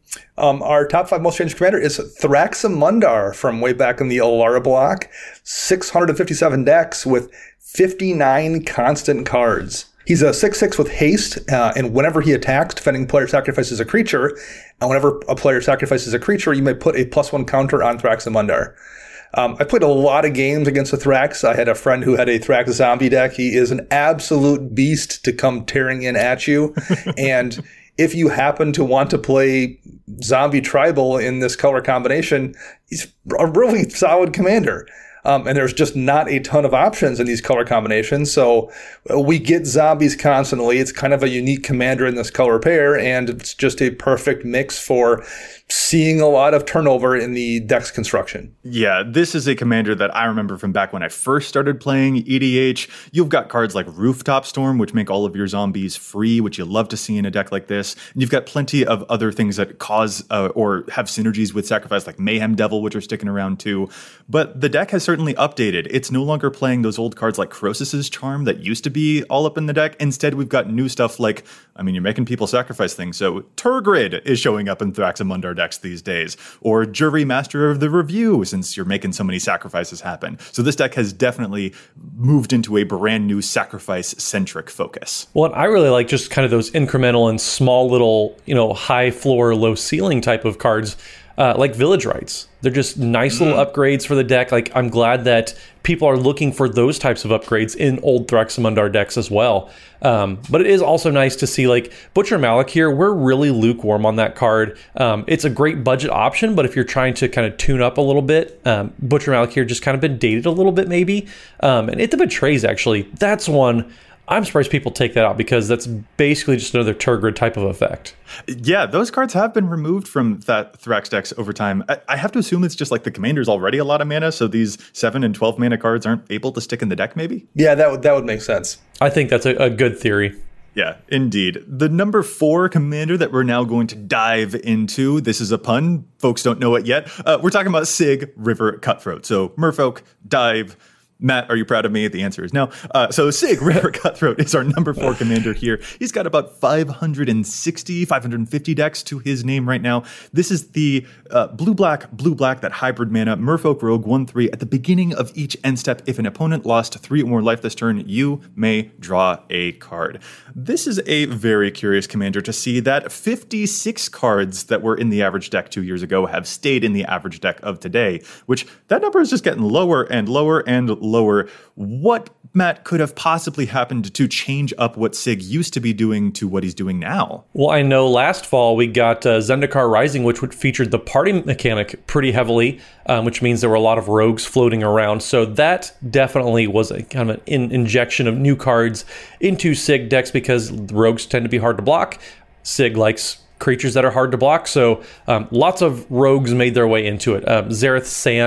Um, our top five most changed commander is Thraxamundar from way back in the Alara block. six hundred fifty-seven decks with fifty-nine constant cards. He's a six six with haste, uh, and whenever he attacks, defending player sacrifices a creature, and whenever a player sacrifices a creature, you may put a plus one counter on Thraxamundar. Um, I played a lot of games against the Thrax. I had a friend who had a Thrax zombie deck. He is an absolute beast to come tearing in at you. And if you happen to want to play zombie tribal in this color combination, he's a really solid commander. Um, and there's just not a ton of options in these color combinations. So we get zombies constantly. It's kind of a unique commander in this color pair, and it's just a perfect mix for seeing a lot of turnover in the deck's construction. Yeah, this is a commander that I remember from back when I first started playing E D H. You've got cards like Rooftop Storm, which make all of your zombies free, which you love to see in a deck like this. And you've got plenty of other things that cause uh, or have synergies with Sacrifice, like Mayhem Devil, which are sticking around too. But the deck has certainly updated. It's no longer playing those old cards like Crosis's Charm that used to be all up in the deck. Instead, we've got new stuff like, I mean, you're making people sacrifice things. So Turgrid is showing up in Thraxamundar decks these days, or Jury Master of the Review, since you're making so many sacrifices happen. So this deck has definitely moved into a brand new sacrifice-centric focus. Well, I really like just kind of those incremental and small little, you know, high floor, low ceiling type of cards, uh, like Village Rites. They're just nice little mm. upgrades for the deck. Like, I'm glad that people are looking for those types of upgrades in old Thraxamundar decks as well. Um, but it is also nice to see, like, Butcher Malak here. We're really lukewarm on that card. Um, it's a great budget option, but if you're trying to kind of tune up a little bit, um, Butcher Malak here just kind of been dated a little bit maybe. Um, and It the Betrays, actually, that's one I'm surprised people take that out, because that's basically just another Turgrid type of effect. Yeah, those cards have been removed from that Thrax decks over time. I, I have to assume it's just like the commander's already a lot of mana, so these seven and twelve mana cards aren't able to stick in the deck, maybe? Yeah, that would, that would make sense. I think that's a, a good theory. Yeah, indeed. The number four commander that we're now going to dive into, this is a pun, folks don't know it yet. Uh, we're talking about Sig River Cutthroat. So Merfolk, dive. Matt, are you proud of me? The answer is no. Uh, so Sig River Cutthroat is our number four commander here. He's got about five hundred sixty, five hundred fifty decks to his name right now. This is the uh, blue-black, blue-black, that hybrid mana, Merfolk Rogue one three. At the beginning of each end step, if an opponent lost three or more life this turn, you may draw a card. This is a very curious commander to see that fifty-six cards that were in the average deck two years ago have stayed in the average deck of today, which that number is just getting lower and lower and lower. What, Matt, could have possibly happened to change up what Sig used to be doing to what he's doing now? Well, I know last fall we got uh, Zendikar Rising, which featured the party mechanic pretty heavily, um, which means there were a lot of rogues floating around. So that definitely was a kind of an in- injection of new cards into Sig decks, because rogues tend to be hard to block. Sig likes creatures that are hard to block, so um, lots of rogues made their way into it. Um, Zareth San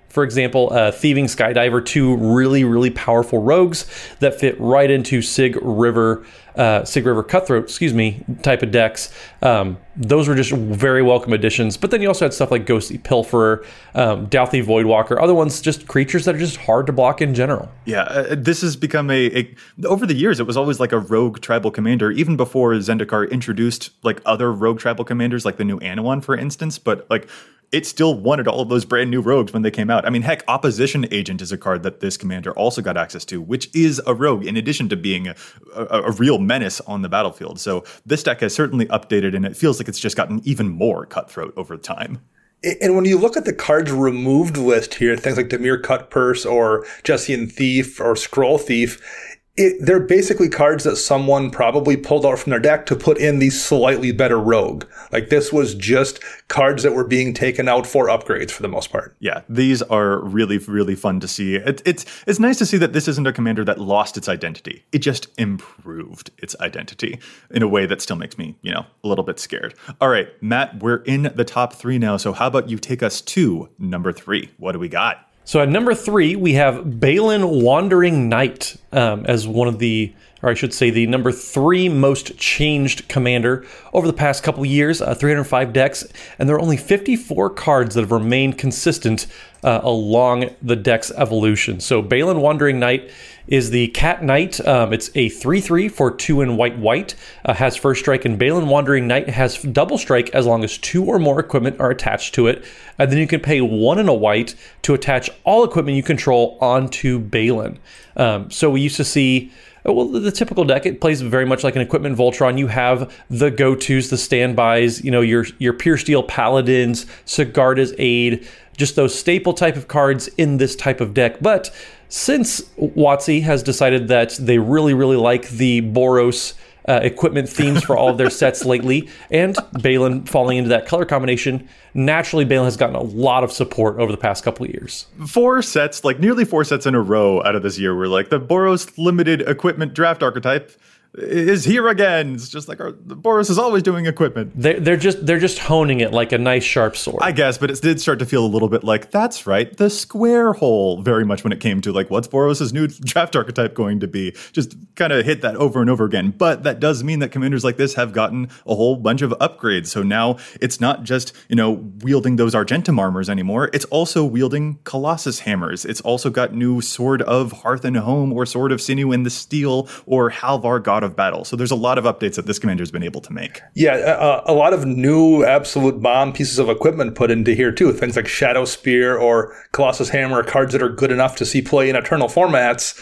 For example, uh, Thieving Skydiver, two really, really powerful rogues that fit right into Sig River, uh, Sig River Cutthroat, excuse me, type of decks. Um, those were just very welcome additions. But then you also had stuff like Ghostly Pilferer, um, Douthly Voidwalker, other ones, just creatures that are just hard to block in general. Yeah, uh, this has become a, a, over the years, it was always like a rogue tribal commander, even before Zendikar introduced like other rogue tribal commanders, like the new Anawan, for instance. But like, it still wanted all of those brand new rogues when they came out. I mean, heck, Opposition Agent is a card that this commander also got access to, which is a rogue, in addition to being a, a, a real menace on the battlefield. So this deck has certainly updated, and it feels like it's just gotten even more cutthroat over time. And when you look at the cards removed list here, things like Dimir Cutpurse or Jessian Thief or Scroll Thief, It, they're basically cards that someone probably pulled out from their deck to put in the slightly better rogue. Like, this was just cards that were being taken out for upgrades for the most part. Yeah, these are really, really fun to see. It, it's it's nice to see that this isn't a commander that lost its identity. It just improved its identity in a way that still makes me, you know, a little bit scared. All right, Matt, we're in the top three now. So how about you take us to number three? What do we got? So at number three, we have Balin Wandering Knight um, as one of the, or I should say the number three most changed commander over the past couple of years, uh, three hundred five decks, and there are only fifty-four cards that have remained consistent uh, along the deck's evolution. So Balin Wandering Knight is the Cat Knight. Um, it's a three three for two and white white, uh, has first strike, and Balin Wandering Knight has double strike as long as two or more equipment are attached to it. And then you can pay one and a white to attach all equipment you control onto Balin. Um, so we used to see, well, the typical deck, it plays very much like an Equipment Voltron. You have the go-tos, the standbys, you know, your your Pure Steel Paladins, Sigarda's Aid, just those staple type of cards in this type of deck. But since WotC has decided that they really, really like the Boros uh, equipment themes for all of their sets lately, and Balin falling into that color combination, naturally Balin has gotten a lot of support over the past couple of years. Four sets, like nearly four sets in a row out of this year were like the Boros limited equipment draft archetype is here again. It's just like our Boros is always doing equipment. They're, they're just they're just honing it like a nice sharp sword, I guess, but it did start to feel a little bit like, that's right, the square hole, very much when it came to like, what's Boros' new draft archetype going to be? Just kind of hit that over and over again. But that does mean that commanders like this have gotten a whole bunch of upgrades. So now it's not just, you know, wielding those Argentum armors anymore. It's also wielding Colossus hammers. It's also got new Sword of Hearth and Home, or Sword of Sinew and the Steel, or Halvar God of Battle. So there's a lot of updates that this commander has been able to make. Yeah, uh, a lot of new absolute bomb pieces of equipment put into here too. Things like Shadow Spear or Colossus Hammer, cards that are good enough to see play in Eternal formats,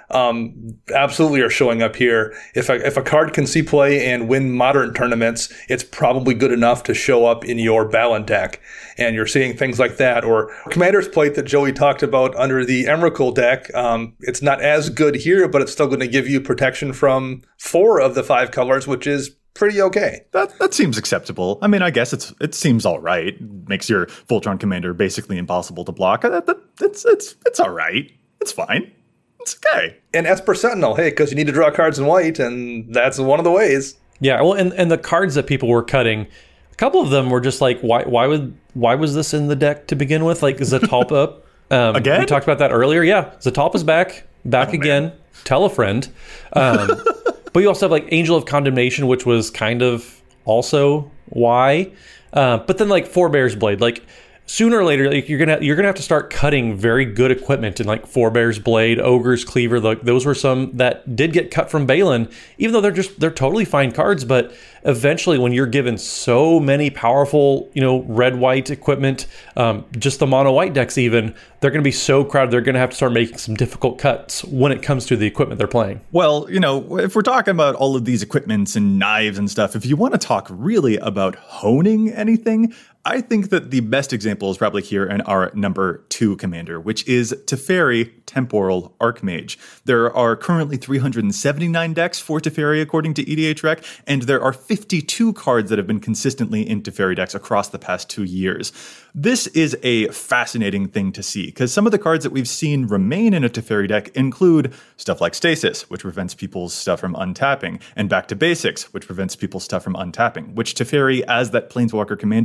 um, absolutely are showing up here. If a, if a card can see play and win modern tournaments, it's probably good enough to show up in your Balin deck. And you're seeing things like that. Or Commander's Plate that Joey talked about under the Emrakul deck. Um, it's not as good here, but it's still going to give you protection from four of the five colors, which is pretty okay. That that seems acceptable. I mean, I guess it's it seems all right. Makes your Voltron commander basically impossible to block. That, that, it's it's it's all right. It's fine. It's okay. And Esper Sentinel, hey, because you need to draw cards in white, and that's one of the ways. Yeah, well, and, and the cards that people were cutting, a couple of them were just like, why why would why was this in the deck to begin with? Like Zatalpa. um, again? We talked about that earlier. Yeah, Zatalpa's back, back oh, again. Man. Tell a friend. Um, but you also have like Angel of Condemnation, which was kind of also why. Uh, but then like Forebear's Blade, like sooner or later, like you're gonna you're gonna have to start cutting very good equipment in like Forebear's Blade, Ogre's Cleaver. Like those were some that did get cut from Balin, even though they're just they're totally fine cards. But eventually, when you're given so many powerful, you know, red white equipment, um, just the mono white decks, even they're gonna be so crowded, they're gonna have to start making some difficult cuts when it comes to the equipment they're playing. Well, you know, if we're talking about all of these equipments and knives and stuff, if you want to talk really about honing anything, I think that the best example is probably here in our number two commander, which is Teferi Temporal Archmage. There are currently three hundred seventy-nine decks for Teferi according to E D H Rec, and there are fifty-two cards that have been consistently in Teferi decks across the past two years. This is a fascinating thing to see, because some of the cards that we've seen remain in a Teferi deck include stuff like Stasis, which prevents people's stuff from untapping, and Back to Basics, which prevents people's stuff from untapping, which Teferi, as that Planeswalker commander with that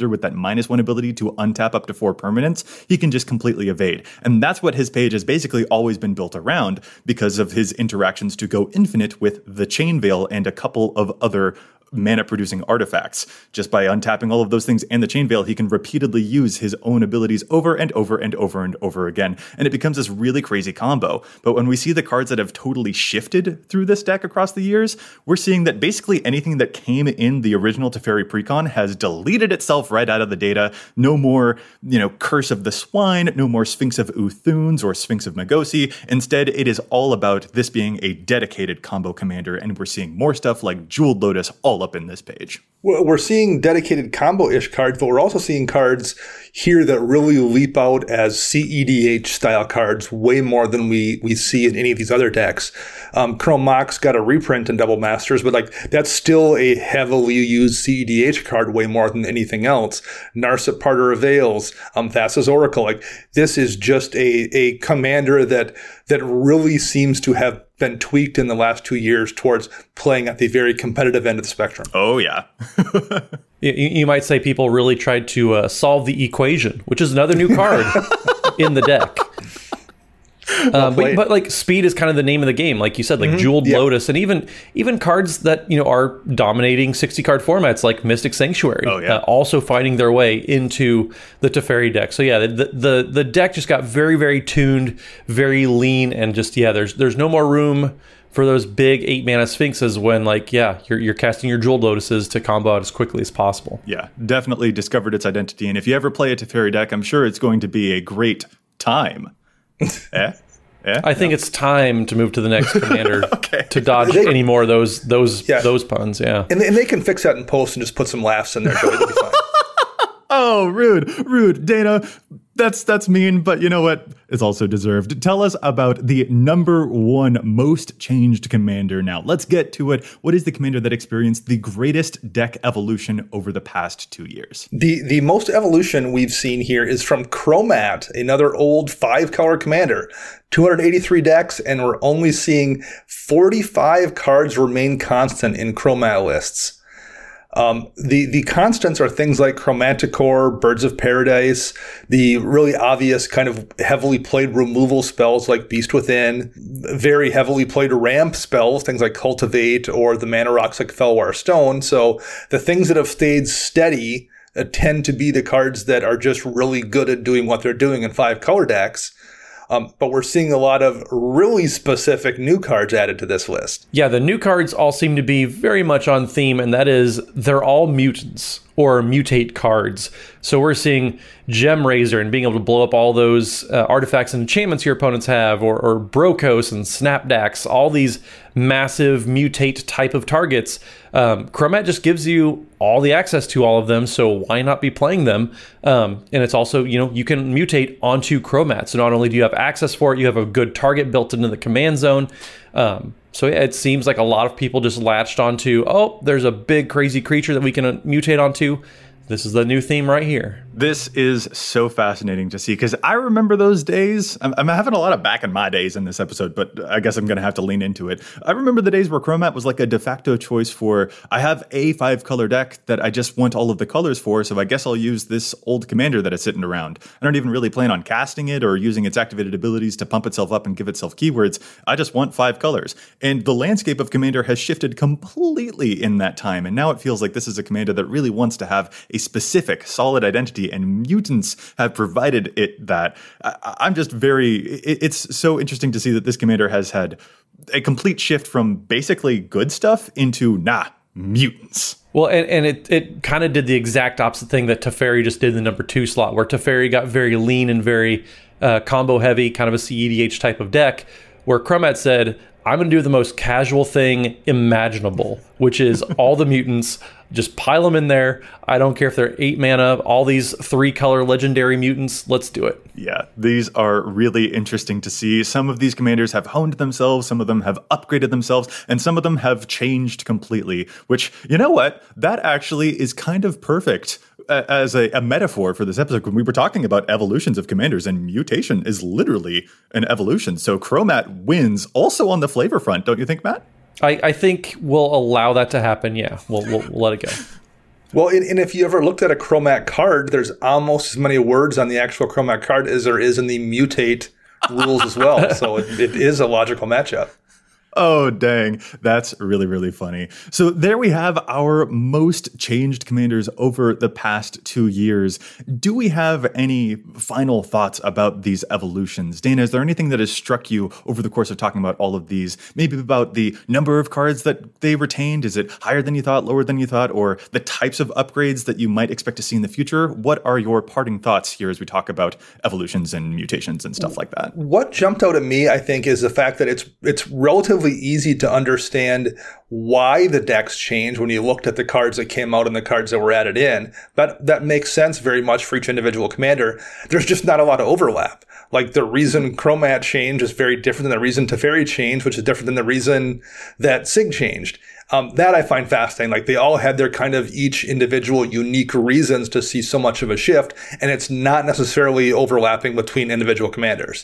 minus one ability to untap up to four permanents, he can just completely evade. And that's what his page has basically always been built around because of his interactions to go infinite with the Chain Veil and a couple of other mana-producing artifacts. Just by untapping all of those things and the Chain Veil, he can repeatedly use his own abilities over and over and over and over again, and it becomes this really crazy combo. But when we see the cards that have totally shifted through this deck across the years, we're seeing that basically anything that came in the original Teferi Precon has deleted itself right out of the data. No more, you know, Curse of the Swine, no more Sphinx of Uthunes or Sphinx of Magosi. Instead, it is all about this being a dedicated combo commander, and we're seeing more stuff like Jeweled Lotus all up in this page. We're seeing dedicated combo-ish cards, but we're also seeing cards here that really leap out as C E D H style cards way more than we, we see in any of these other decks. Um, Chrome Mox got a reprint in Double Masters, but like that's still a heavily used C E D H card way more than anything else. Narset Parter of Veils, um, Thassa's Oracle. Like this is just a, a commander that that really seems to have been tweaked in the last two years towards playing at the very competitive end of the spectrum. Oh, yeah. you, you might say people really tried to uh, solve the equation, which is another new card in the deck. Well um, but, but like speed is kind of the name of the game, like you said, like mm-hmm. Jeweled yep. Lotus, and even even cards that you know are dominating sixty card formats like Mystic Sanctuary, oh, yeah. uh, also finding their way into the Teferi deck. So yeah, the, the the deck just got very very tuned, very lean, and just yeah, there's there's no more room for those big eight mana Sphinxes when like yeah you're you're casting your Jeweled Lotuses to combo out as quickly as possible. Yeah, definitely discovered its identity, and if you ever play a Teferi deck, I'm sure it's going to be a great time. eh? Eh? I think no. it's time to move to the next commander okay. to dodge they, any more of those those yeah. those puns. Yeah, and they, and they can fix that in post and just put some laughs in there. So it'll be fine. Oh, rude, rude, Dana. That's that's mean, but you know what? It's also deserved. Tell us about the number one most changed commander now. Let's get to it. What is the commander that experienced the greatest deck evolution over the past two years? The the most evolution we've seen here is from Chromat, another old five-color commander. two hundred eighty-three decks, and we're only seeing forty-five cards remain constant in Chromat lists. Um, the, the constants are things like Chromanticore, Birds of Paradise, the really obvious kind of heavily played removal spells like Beast Within, very heavily played ramp spells, things like Cultivate or the mana rocks like Fellwar Stone. So the things that have stayed steady uh, tend to be the cards that are just really good at doing what they're doing in five color decks. Um, but we're seeing a lot of really specific new cards added to this list. Yeah, the new cards all seem to be very much on theme, and that is they're all mutants or mutate cards. So we're seeing Gem Razor and being able to blow up all those uh, artifacts and enchantments your opponents have, or, or Brokos and Snapdax, all these massive mutate type of targets. Um, Chromat just gives you all the access to all of them, so why not be playing them? Um, and it's also, you know, you can mutate onto Chromat. So not only do you have access for it, you have a good target built into the command zone. Um, so yeah, it seems like a lot of people just latched onto, oh, there's a big crazy creature that we can uh, mutate onto. This is the new theme right here. This is so fascinating to see because I remember those days. I'm, I'm having a lot of back in my days in this episode, but I guess I'm going to have to lean into it. I remember the days where Chromat was like a de facto choice for, I have a five color deck that I just want all of the colors for, so I guess I'll use this old commander that is sitting around. I don't even really plan on casting it or using its activated abilities to pump itself up and give itself keywords. I just want five colors. And the landscape of Commander has shifted completely in that time, and now it feels like this is a commander that really wants to have a specific, solid identity, and mutants have provided it that. I, I'm just very, it, it's so interesting to see that this commander has had a complete shift from basically good stuff into, nah, mutants. Well, and, and it, it kind of did the exact opposite thing that Teferi just did in the number two slot, where Teferi got very lean and very uh, combo heavy, kind of a C E D H type of deck, where Chromat said, I'm going to do the most casual thing imaginable, which is all the mutants, just pile them in there. I don't care if they're eight mana, all these three color legendary mutants, let's do it. Yeah, these are really interesting to see. Some of these commanders have honed themselves, some of them have upgraded themselves, and some of them have changed completely, which, you know what? That actually is kind of perfect as a, a metaphor for this episode. When we were talking about evolutions of commanders, and mutation is literally an evolution. So Chromat wins also on the flavor front, don't you think, Matt? I, I think we'll allow that to happen. Yeah, we'll, we'll, we'll let it go. Well, and, and if you ever looked at a Chromat card, there's almost as many words on the actual Chromat card as there is in the mutate rules as well. So it, it is a logical matchup. Oh, dang. That's really, really funny. So there we have our most changed commanders over the past two years. Do we have any final thoughts about these evolutions? Dana, is there anything that has struck you over the course of talking about all of these? Maybe about the number of cards that they retained? Is it higher than you thought, lower than you thought, or the types of upgrades that you might expect to see in the future? What are your parting thoughts here as we talk about evolutions and mutations and stuff like that? What jumped out at me, I think, is the fact that it's it's relatively easy to understand why the decks changed when you looked at the cards that came out and the cards that were added in. But that makes sense very much for each individual commander. There's just not a lot of overlap. Like the reason Chromat changed is very different than the reason Teferi changed, which is different than the reason that Sig changed. Um, that I find fascinating. Like they all had their kind of each individual unique reasons to see so much of a shift, and it's not necessarily overlapping between individual commanders.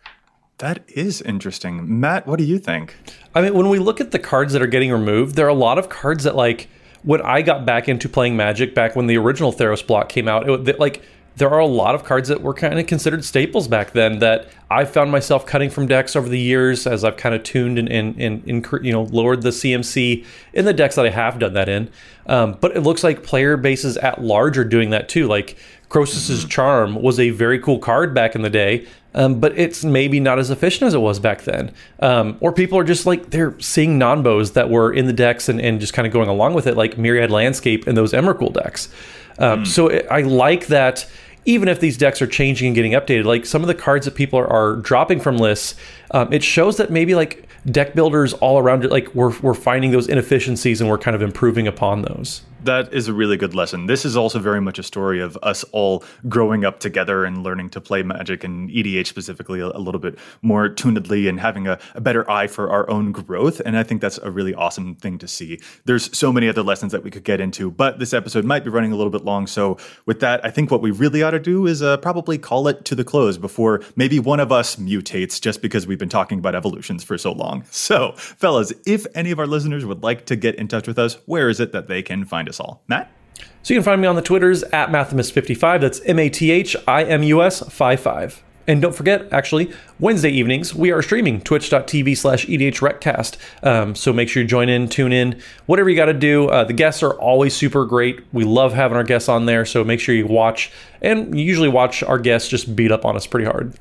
That is interesting. Matt, what do you think? I mean, when we look at the cards that are getting removed, there are a lot of cards that, like, when I got back into playing Magic back when the original Theros block came out, it, like, there are a lot of cards that were kind of considered staples back then that I found myself cutting from decks over the years as I've kind of tuned and, and, and, and you know, lowered the C M C in the decks that I have done that in. Um, but it looks like player bases at large are doing that too. Like Croesus's mm-hmm. Charm was a very cool card back in the day, um, but it's maybe not as efficient as it was back then. Um, or people are just like, they're seeing non-bows that were in the decks and, and just kind of going along with it, like Myriad Landscape and those Emrakul decks. Um, mm. So it, I like that. Even if these decks are changing and getting updated, like some of the cards that people are, are dropping from lists, um, it shows that maybe like deck builders all around it, like we're we're finding those inefficiencies and we're kind of improving upon those. That is a really good lesson. This is also very much a story of us all growing up together and learning to play Magic and E D H specifically a, a little bit more tunedly and having a, a better eye for our own growth. And I think that's a really awesome thing to see. There's so many other lessons that we could get into, but this episode might be running a little bit long. So with that, I think what we really ought to do is uh, probably call it to the close before maybe one of us mutates just because we've been talking about evolutions for so long. So fellas, if any of our listeners would like to get in touch with us, where is it that they can find us all? Matt? So you can find me on the Twitters at Mathimus fifty-five. That's M A T H I M U S five five. And don't forget, actually, Wednesday evenings, we are streaming twitch.tv slash EDHRecast. Um, so make sure you join in, tune in, whatever you got to do. Uh, the guests are always super great. We love having our guests on there. So make sure you watch, and you usually watch our guests just beat up on us pretty hard.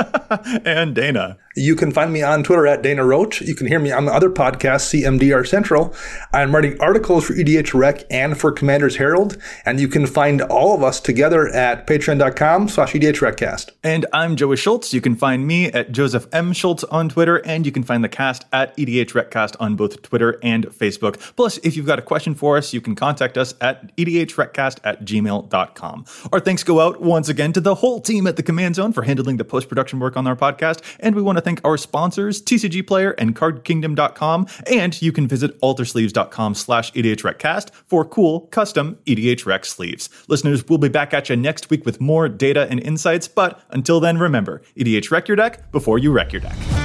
And Dana. You can find me on Twitter at Dana Roach. You can hear me on the other podcast, C M D R Central. I'm writing articles for E D H Rec and for Commander's Herald. And you can find all of us together at patreon.com slash EDHRecast. And I'm Joey Schultz. You can find me at Joseph M. Schultz on Twitter, and you can find the cast at EDHRecast on both Twitter and Facebook. Plus, if you've got a question for us, you can contact us at EDHRecast at gmail dot com. Our thanks go out once again to the whole team at the Command Zone for handling the post-production work on our podcast, and we want to thank our sponsors, T C G Player and card kingdom dot com, and you can visit altersleeves.com slash EDHRecast for cool, custom E D H Rec sleeves. Listeners, we'll be back at you next week with more data and insights, but until then, remember, E D H Rec your deck before you wreck your deck.